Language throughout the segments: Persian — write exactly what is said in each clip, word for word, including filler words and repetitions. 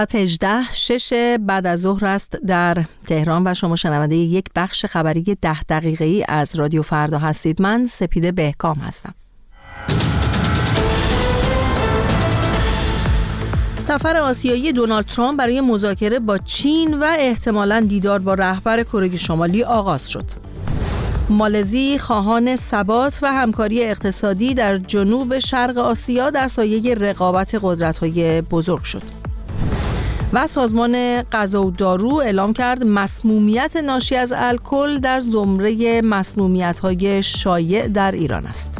هجده شش بعد از ظهر است در تهران و شما شنونده یک بخش خبری ده دقیقه‌ای از رادیو فردا هستید. من سپیده بهکام هستم. سفر آسیایی دونالد ترامپ برای مذاکره با چین و احتمالاً دیدار با رهبر کره شمالی آغاز شد. مالزی خواهان ثبات و همکاری اقتصادی در جنوب شرق آسیا در سایه رقابت قدرت‌های بزرگ شد. و سازمان غذا و دارو اعلام کرد مسمومیت ناشی از الکل در زمره مسمومیت‌های شایع در ایران است.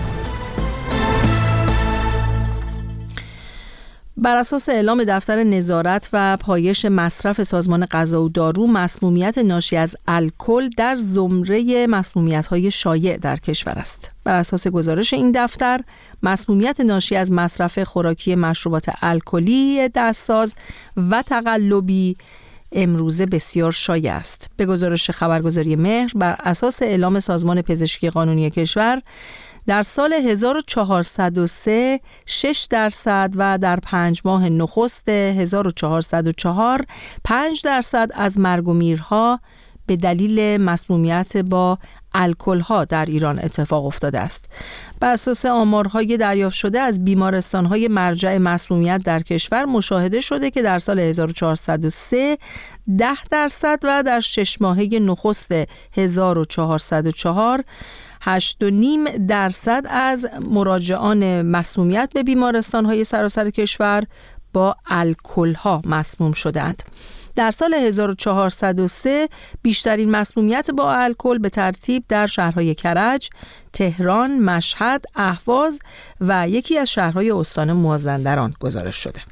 بر اساس اعلام دفتر نظارت و پایش مصرف سازمان غذا و دارو، مسمومیت ناشی از الکل در زمره مسمومیت‌های شایع در کشور است. بر اساس گزارش این دفتر، مسمومیت ناشی از مصرف خوراکی مشروبات الکلی دستساز و تقلبی امروزه بسیار شایع است. به گزارش خبرگزاری مهر، بر اساس اعلام سازمان پزشکی قانونی کشور، در سال هزار و چهارصد و سه شش درصد و در پنج ماه نخست هزار و چهارصد و چهار پنج درصد از مرگ و میرها به دلیل مسمومیت با الکل‌ها در ایران اتفاق افتاده است. بر اساس آمارهای دریافت شده از بیمارستان‌های مرجع مسمومیت در کشور، مشاهده شده که در سال هزار و چهارصد و سه ده درصد و در شش ماهه نخست هزار و چهارصد و چهار هشت و نیم درصد از مراجعان مسمومیت به بیمارستان‌های سراسر کشور با الکل‌ها مسموم شدند. در سال هزار و چهارصد و سه بیشترین مسمومیت با الکل به ترتیب در شهرهای کرج، تهران، مشهد، اهواز و یکی از شهرهای استان مازندران گزارش شده.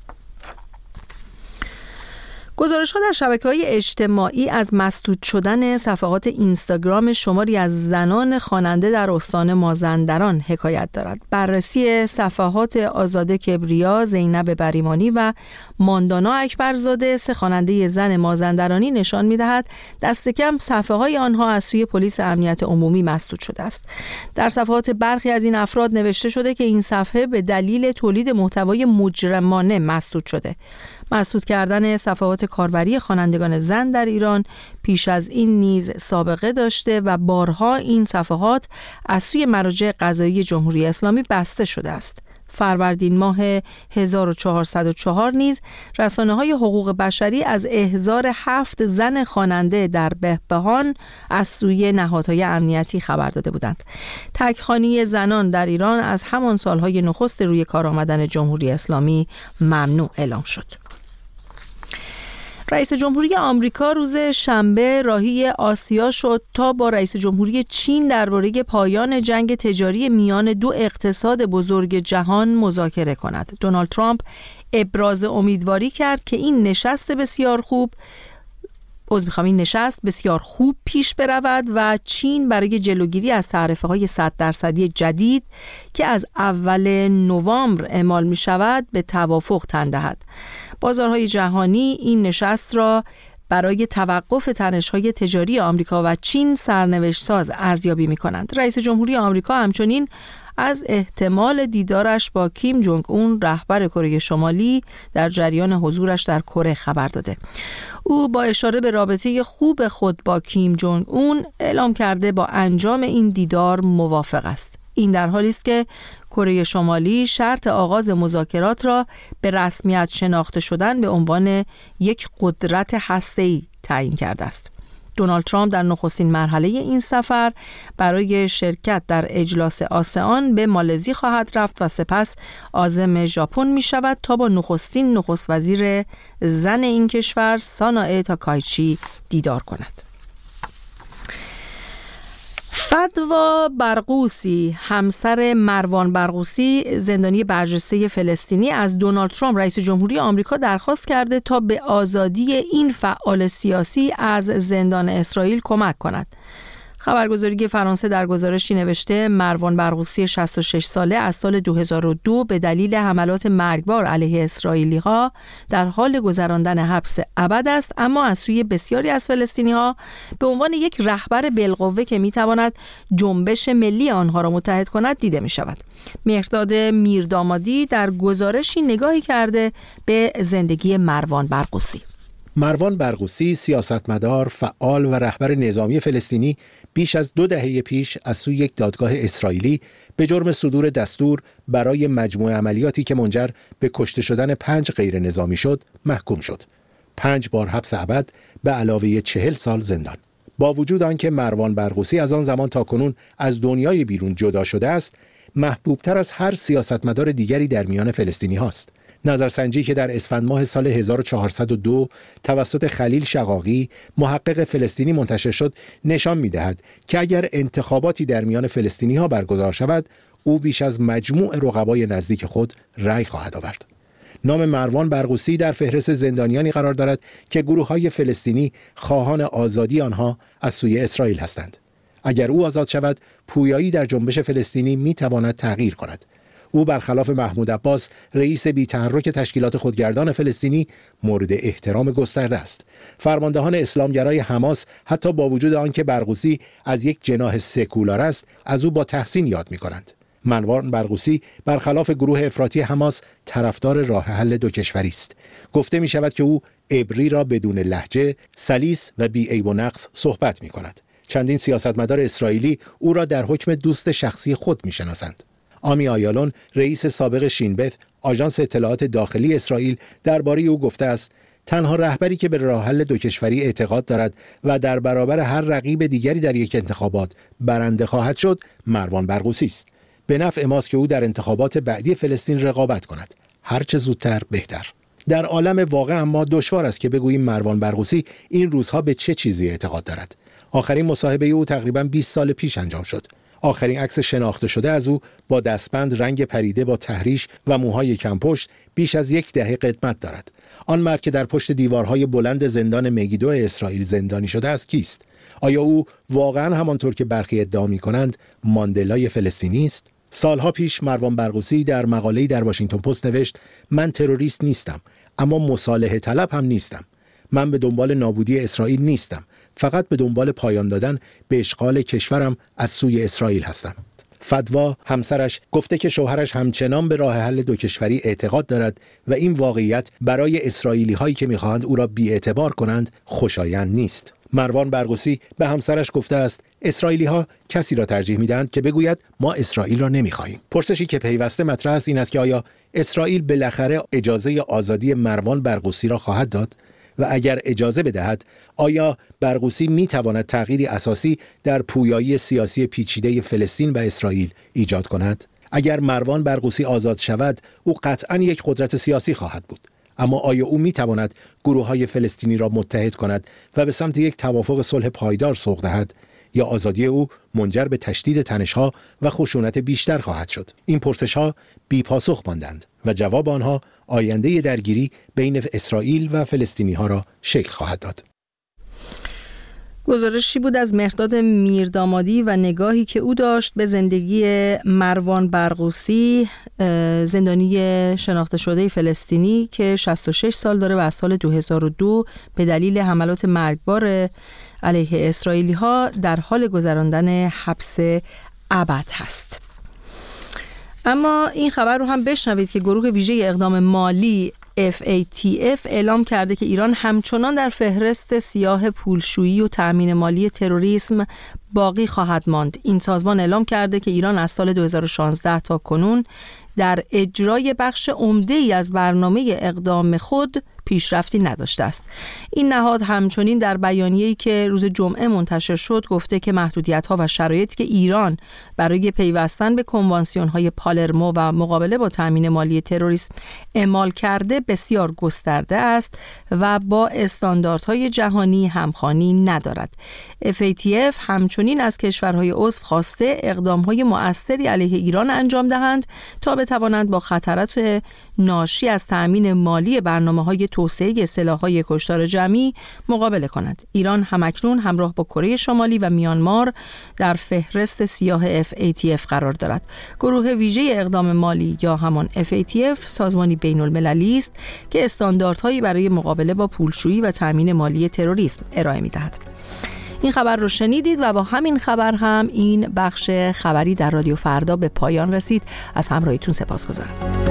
گزارش‌ها در شبکه‌های اجتماعی از مسدود شدن صفحات اینستاگرام شماری از زنان خواننده در استان مازندران حکایت دارد. بررسی صفحات آزاده کبریا، زینب بریمانی و ماندانا اکبرزاده، سه خواننده زن مازندرانی، نشان می‌دهد دست کم صفحه‌های آنها از سوی پلیس امنیت عمومی مسدود شده است. در صفحات برخی از این افراد نوشته شده که این صفحه به دلیل تولید محتوای مجرمانه مسدود شده. مسدود کردن صفحات کاربری خوانندگان زن در ایران پیش از این نیز سابقه داشته و بارها این صفحات از سوی مراجع قضایی جمهوری اسلامی بسته شده است. فروردین ماه هزار و چهارصد و چهار نیز رسانه‌های حقوق بشری از احضار هفت زن خواننده در بهبهان از سوی نهادهای امنیتی خبر داده بودند. تک‌خوانی زنان در ایران از همان سالهای نخست روی کار آمدن جمهوری اسلامی ممنوع اعلام شد. رئیس جمهوری آمریکا روز شنبه راهی آسیا شد تا با رئیس جمهوری چین درباره پایان جنگ تجاری میان دو اقتصاد بزرگ جهان مذاکره کند. دونالد ترامپ ابراز امیدواری کرد که این نشست بسیار خوب عذر می‌خوام این نشست بسیار خوب پیش برود و چین برای جلوگیری از تعرفه‌های صد درصدی جدید که از اول نوامبر اعمال می‌شود به توافق تن دهد. بازارهای جهانی این نشست را برای توقف تنش‌های تجاری آمریکا و چین سرنوشت ساز ارزیابی می‌کنند. رئیس جمهوری آمریکا همچنین از احتمال دیدارش با کیم جونگ اون رهبر کره شمالی در جریان حضورش در کره خبر داده. او با اشاره به رابطه خوب خود با کیم جونگ اون اعلام کرده با انجام این دیدار موافق است. این در حالی است که کره شمالی شرط آغاز مذاکرات را به رسمیت شناخته شدن به عنوان یک قدرت هسته‌ای تعیین کرده است. دونالد ترامپ در نخستین مرحله این سفر برای شرکت در اجلاس آسئان به مالزی خواهد رفت و سپس عازم ژاپن می شود تا با نخستین نخست وزیر زن این کشور سانائه تاکایچی دیدار کند. فدوا برغوثی، همسر مروان برغوثی زندانی برجسته فلسطینی، از دونالد ترامپ رئیس جمهوری آمریکا درخواست کرده تا به آزادی این فعال سیاسی از زندان اسرائیل کمک کند. خبرگزاری فرانسه در گزارشی نوشته مروان برغوثی شصت و شش ساله از سال دو هزار و دو به دلیل حملات مرگبار علیه اسرائیلی‌ها در حال گذراندن حبس ابد است، اما از سوی بسیاری از فلسطینی‌ها به عنوان یک رهبر بالقوه که می‌تواند جنبش ملی آنها را متحد کند دیده می‌شود. مهرداد میردامادی در گزارشی نگاهی کرده به زندگی مروان برغوثی. مروان برغوثی سیاستمدار، فعال و رهبر نظامی فلسطینی بیش از دو دهه پیش از سوی یک دادگاه اسرائیلی به جرم صدور دستور برای مجموعه عملیاتی که منجر به کشته شدن پنج غیر نظامی شد محکوم شد. پنج بار حبس ابد به علاوه چهل سال زندان. با وجود آنکه مروان برغوثی از آن زمان تا کنون از دنیای بیرون جدا شده است، محبوبتر از هر سیاستمدار دیگری در میان فلسطینی هاست. نظرسنجی که در اسفند ماه سال هزار و چهارصد و دو توسط خلیل شقاقی محقق فلسطینی منتشر شد نشان می‌دهد که اگر انتخاباتی در میان فلسطینی‌ها برگزار شود، او بیش از مجموع رقبای نزدیک خود رأی خواهد آورد. نام مروان برغوثی در فهرست زندانیانی قرار دارد که گروه‌های فلسطینی خواهان آزادی آنها از سوی اسرائیل هستند. اگر او آزاد شود، پویایی در جنبش فلسطینی می‌تواند تغییر کند. او برخلاف محمود عباس رئیس بی‌تحرک تشکیلات خودگردان فلسطینی مورد احترام گسترده است. فرماندهان اسلامگرای حماس حتی با وجود آنکه برغوثی از یک جناح سکولار است، از او با تحسین یاد می‌کنند. مروان برغوثی برخلاف گروه افراطی حماس طرفدار راه حل دو کشوری است. گفته می‌شود که او عبری را بدون لهجه، سلیس و بی عیب و نقص صحبت می‌کند. چندین سیاستمدار اسرائیلی او را در حکم دوست شخصی خود می‌شناسند. آمی آیالون، رئیس سابق شینبت، آژانس اطلاعات داخلی اسرائیل، درباره او گفته است تنها رهبری که به راه حل دو کشوری اعتقاد دارد و در برابر هر رقیب دیگری در یک انتخابات برنده خواهد شد، مروان برغوثی است. به نفع ماست که او در انتخابات بعدی فلسطین رقابت کند. هر چه زودتر بهتر. در عالم واقع اما دشوار است که بگوییم مروان برغوثی این روزها به چه چیزی اعتقاد دارد. آخرین مصاحبه او تقریباً بیست سال پیش انجام شد. آخرین عکس شناخته شده از او با دستبند رنگ پریده با تحریش و موهای کمپشت بیش از یک دهه قدمت دارد. آن مرد که در پشت دیوارهای بلند زندان مگیدو اسرائیل زندانی شده است کیست؟ آیا او واقعاً همانطور که برخی ادعا می‌کنند ماندلای فلسطینی است؟ سالها پیش مروان برغوثی در مقاله‌ای در واشنگتن پست نوشت من تروریست نیستم، اما مصالحه طلب هم نیستم. من به دنبال نابودی اسرائیل نیستم، فقط به دنبال پایان دادن به اشغال کشورم از سوی اسرائیل هستم. فدوا همسرش گفته که شوهرش همچنان به راه حل دو کشوری اعتقاد دارد و این واقعیت برای اسرائیلی هایی که میخواهند او را بی‌اعتبار کنند خوشایند نیست. مروان برغوثی به همسرش گفته است اسرائیلی ها کسی را ترجیح میدهند که بگوید ما اسرائیل را نمیخواهیم. پرسشی که پیوسته مطرح است این است که آیا اسرائیل بالاخره اجازه آزادی مروان برغوثی را خواهد داد؟ و اگر اجازه بدهد، آیا برغوثی می تواند تغییری اساسی در پویایی سیاسی پیچیده فلسطین و اسرائیل ایجاد کند؟ اگر مروان برغوثی آزاد شود، او قطعاً یک قدرت سیاسی خواهد بود. اما آیا او می تواند گروه‌های فلسطینی را متحد کند و به سمت یک توافق صلح پایدار سوق دهد؟ یا آزادی او منجر به تشدید تنش‌ها و خشونت بیشتر خواهد شد؟ این پرسش‌ها بی پاسخ ماندند و جواب آنها آینده درگیری بین اسرائیل و فلسطینی‌ها را شکل خواهد داد. گزارشی بود از مهرداد میردامادی و نگاهی که او داشت به زندگی مروان برغوثی، زندانی شناخته شده فلسطینی که شصت و شش سال داره و از سال دو هزار و دو به دلیل حملات مرگبار علیه اسرائیلی ها در حال گذراندن حبس ابد هست. اما این خبر رو هم بشنوید که گروه ویژه اقدام مالی اف ای تی اف اعلام کرده که ایران همچنان در فهرست سیاه پولشویی و تأمین مالی تروریسم باقی خواهد ماند. این سازمان اعلام کرده که ایران از سال دو هزار و شانزده تا کنون در اجرای بخش عمده‌ای از برنامه اقدام خود پیشرفتی نداشته است. این نهاد همچنین در بیانیه‌ای که روز جمعه منتشر شد گفته که محدودیت‌ها و شرایطی که ایران برای پیوستن به کنوانسیون‌های پالرمو و مقابله با تأمین مالی تروریسم اعمال کرده بسیار گسترده است و با استانداردهای جهانی همخوانی ندارد. اف ای تی اف همچنین از کشورهای عضو خواسته اقدام‌های مؤثری علیه ایران انجام دهند تا بتوانند با خطرات ناشی از تأمین مالی برنامه‌های توسعه سلاح‌های کشتار جمعی مقابله کند. ایران همکنون همراه با کره شمالی و میانمار در فهرست سیاه اف ای تی اف قرار دارد. گروه ویژه اقدام مالی یا همان اف ای تی اف سازمانی بین‌المللی است که استانداردهایی برای مقابله با پولشویی و تأمین مالی تروریسم ارائه می‌دهد. این خبر رو شنیدید و با همین خبر هم این بخش خبری در رادیو فردا به پایان رسید. از همراهیتون سپاسگزارم.